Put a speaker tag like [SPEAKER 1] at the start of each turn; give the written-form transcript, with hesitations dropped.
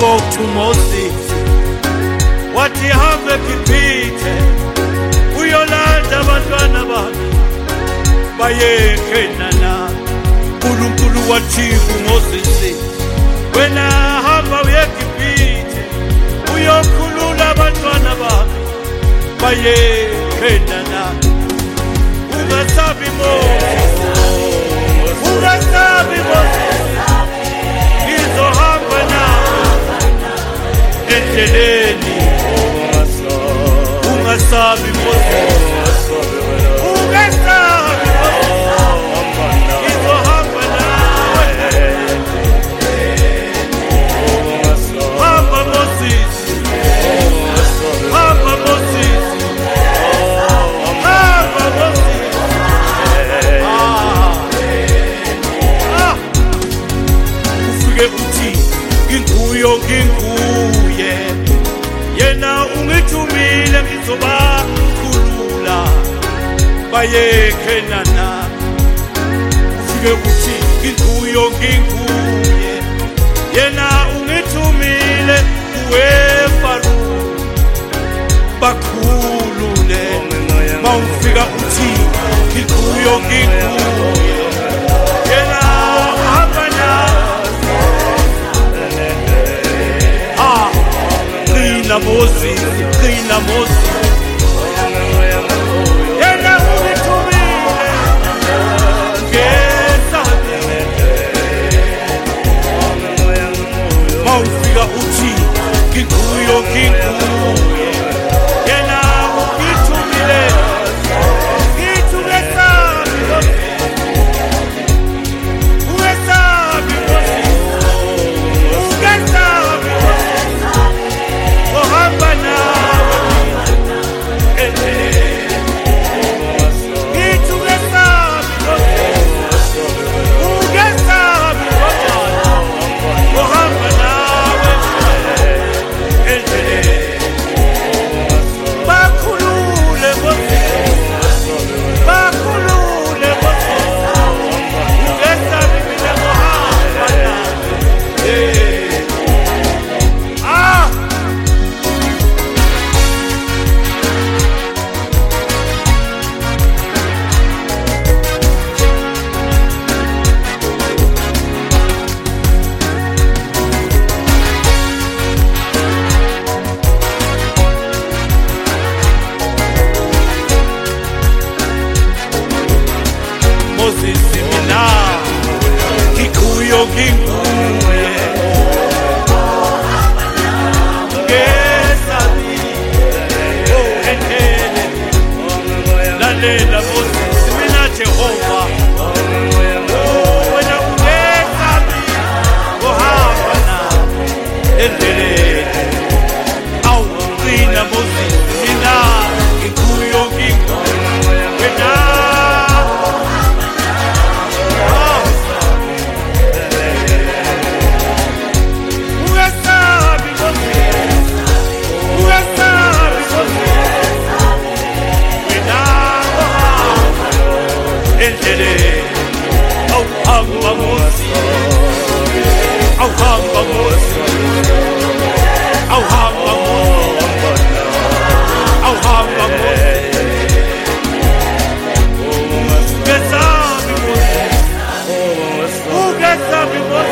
[SPEAKER 1] spoke to Moses wathi hambe Gibhithe uyolanda abantwana bakhe baye eKhenani. uNkulunkulu wathi kuMoses, wena hamba uye eGibhithe uyokhulula abantwana bakhe baye eKhenani. Ungasabi Moses, ungasabi Moses, ngizohamba nawe endleleni. Ungasabi Moses, ungasabi Moses, ngizohamba nawe. Hamba Moses, hamba Moses, hamba Moses. Ufike uthi nginguyo nginguye, yena ungithumile ngizobakhulula baye eKhenani. Ufike uthi nginguyo nginguye, yena ungithumile kuweFaro bakhulule. Mawufika uthi nginguyo nginguye, yena hamba nawe. Qina Moses, qina Moses, yena ungithumile ngesabi. Mawufika uthi nginguyo nginguye, yena ungithumile Happy birthday.